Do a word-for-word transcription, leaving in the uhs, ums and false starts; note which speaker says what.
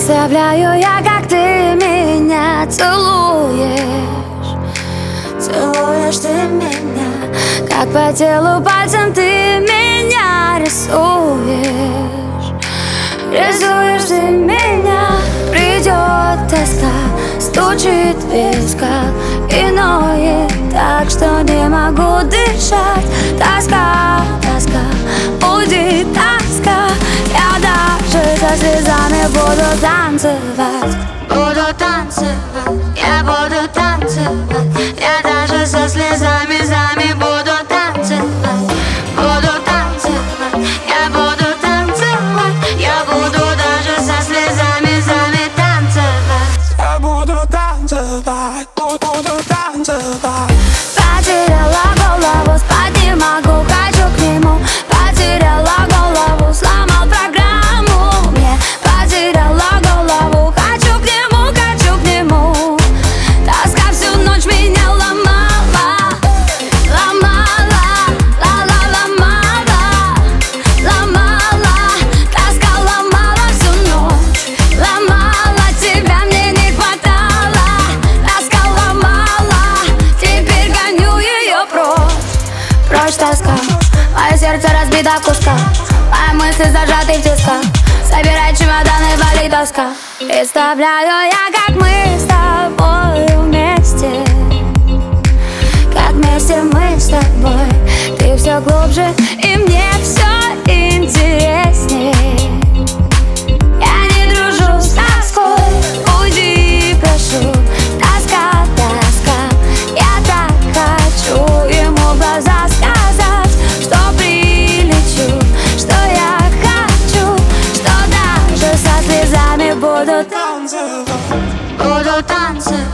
Speaker 1: Представляю я, как ты меня целуешь, целуешь ты меня, как по телу пальцем ты меня рисуешь, рисуешь ты меня. Придет тоска, стучит в висках и ноет так, что не могу дышать. Тоска, тоска, уйди, тоска. Я даже со слезами буду танцевать, буду танцевать, я буду танцевать. Я даже со слезами, зами буду танцевать, буду танцевать, я буду танцевать. Я буду даже со слезами, зами танцевать.
Speaker 2: Я буду танцевать, буду танцевать.
Speaker 1: Потеряла голову, спать не могу, хочу к нему. Потеряла голову, сломал программу мне. Потеряла голову, хочу к нему, хочу к нему. Тоска всю ночь меня ломала, ломала, ла-ла, ломала, ломала. Тоска ломала всю ночь, ломала, тебя мне не хватало. Тоска ломала, теперь гоню ее прочь, прочь тоска. Мое сердце разбито в кусках, мои мысли зажаты в тисках. Собирай чемоданы, вали тоска. Представляю я, как мы с тобой вместе, как вместе мы с тобой. Ты все глубже, и мне все интереснее. Я не дружу с тоской, уйди, прошу. Тоска, тоска, я так хочу ему в глаза сказать, что прилечу, что я хочу, что даже со слезами буду
Speaker 2: Танцевать,
Speaker 1: буду танцевать.